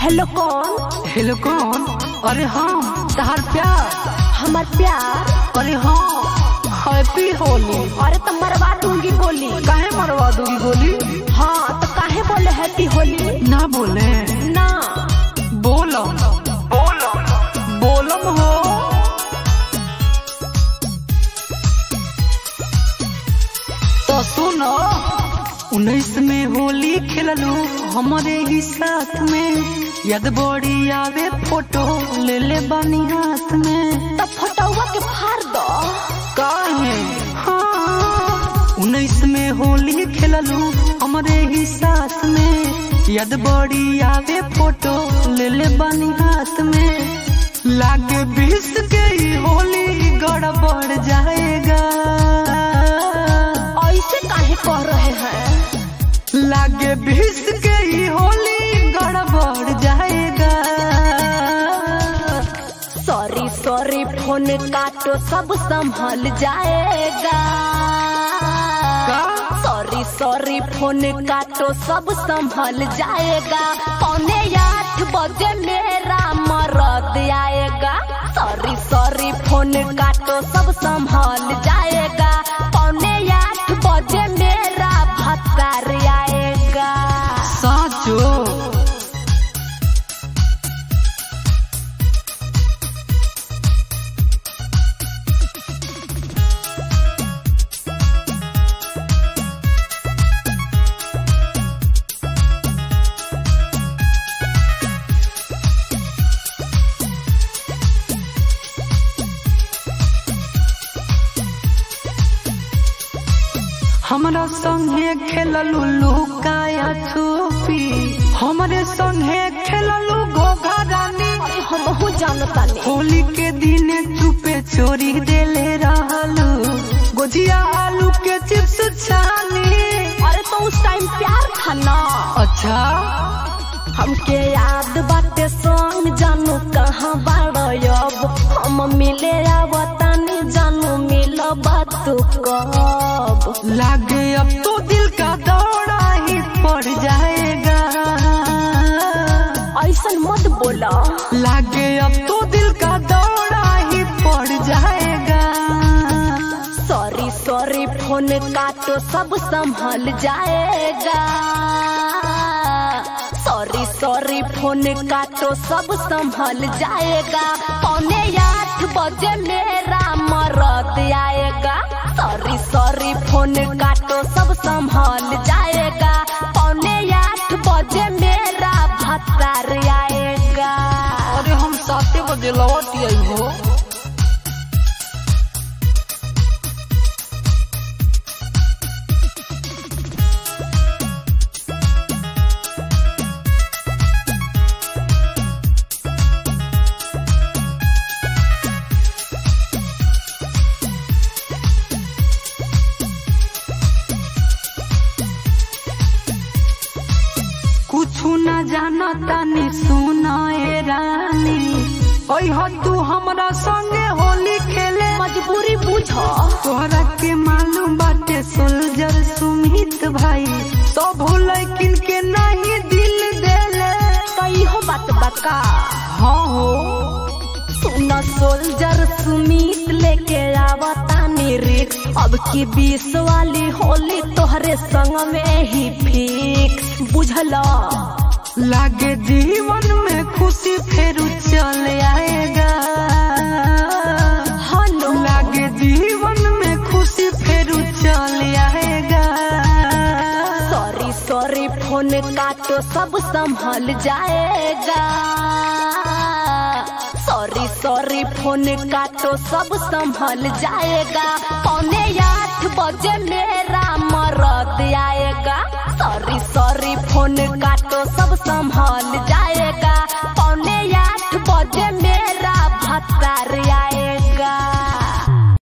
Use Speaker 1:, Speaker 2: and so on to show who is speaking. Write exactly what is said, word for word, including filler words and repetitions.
Speaker 1: Hello कौन?
Speaker 2: Hello कौन? अरे हाँ तहार प्यार।
Speaker 1: हमार प्यार?
Speaker 2: अरे हाँ हैप्पी होली।
Speaker 1: अरे तो मरवा दूंगी गोली।
Speaker 2: काहे मरवा दूंगी गोली?
Speaker 1: हाँ तो काहे बोले हैप्पी होली?
Speaker 2: ना बोले
Speaker 1: ना
Speaker 2: बोलो बोलो बोलम हो। तो सुनो उन्नीस में होली खेललू हमारे ही साथ में, याद बड़ी आवे फोटो ले ले बानी हाथ में।
Speaker 1: तो फोटोवा के फाड़ दो।
Speaker 2: काहे? हाँ उन्नीस में होली खेललू हमारे ही साथ में, याद बड़ी आवे फोटो ले ले बानी हाथ में। लागे बीस के ही होली गड़बड़ जाएगा।
Speaker 1: ऐसे काहे कह रहे हैं?
Speaker 2: लागे बीस के ही होली गड़बड़ जाएगा।
Speaker 1: सॉरी सॉरी फोन काटो सब संभल जाएगा। सॉरी सॉरी फोन काटो सब संभल जाएगा। पौने आठ बजे मेरा मरद आएगा। सॉरी सॉरी फोन काटो सब संभल जाएगा। पौने आठ बजे मेरा भत्तार आएगा।
Speaker 2: साचो हमरा संगे खेललू लुकाया छुपी, हमरे संगे खेललू घोघा रानी।
Speaker 1: हमहू जानता नहीं।
Speaker 2: होली के दिन चुपे चोरी देले रहलू गोजिया आलू के चिप्स छानी।
Speaker 1: अरे तो उस टाइम प्यार था ना।
Speaker 2: अच्छा
Speaker 1: हमके याद बाटे संग जानू कहाँ बाड़ो अब। हम मिले आवतानी जानू मिलो बात कब।
Speaker 2: लागे अब तो दिल का दौड़ा ही पड़ जाएगा।
Speaker 1: ऐसा मत बोला।
Speaker 2: लागे अब तो दिल का दौड़ा ही पड़ जाएगा।
Speaker 1: सॉरी सॉरी फोन काटो सब संभल जाएगा। सॉरी सॉरी फोन काटो सब संभल जाएगा। पौने आठ बजे मेरा मरद आएगा। सॉरी सॉरी फोन काटो सब संभल जाएगा। पौने आठ बजे मेरा भत्तार आएगा।
Speaker 2: अरे हम सात बजे लौट आई हो। कुछु न जाना तानी सुनाए रानी, ओह तू हमरा संगे होली खेले।
Speaker 1: मजबूरी बुझो।
Speaker 2: तोहरा के मालूम बाटे सोल्जर सुमित भाई सब लेकिन के नहीं दिल देले।
Speaker 1: तो इहो बात बका।
Speaker 2: हाँ हो
Speaker 1: सुना सोल्जर सुमित लेके आवतानी रिक्स। अब की बीस वाली होली तोहरे संग में ही फिक्स बुझला।
Speaker 2: लागे जीवन में खुशी फिर चल आएगा।
Speaker 1: हेलो
Speaker 2: लागे जीवन में खुशी फिर चल आएगा।
Speaker 1: सॉरी सॉरी फोन काटो सब संभल जाएगा। सॉरी सॉरी फोन काटो सब संभल जाएगा। पौने आठ बजे मेरा मरद आएगा। Sorry sorry phone